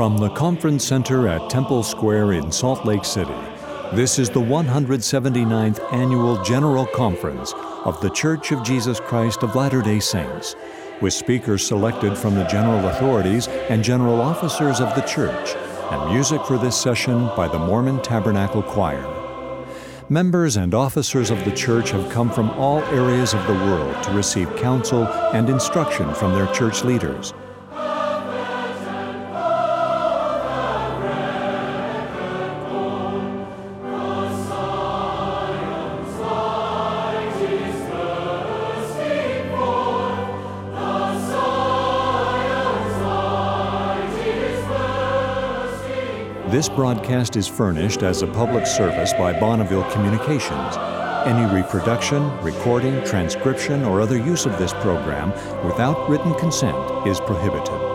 From the Conference Center at Temple Square in Salt Lake City, this is the 179th Annual General Conference of The Church of Jesus Christ of Latter-day Saints, with speakers selected from the general authorities and general officers of the church, and music for this session by the Mormon Tabernacle Choir. Members and officers of the church have come from all areas of the world to receive counsel and instruction from their church leaders. This broadcast is furnished as a public service by Bonneville Communications. Any reproduction, recording, transcription, or other use of this program without written consent is prohibited.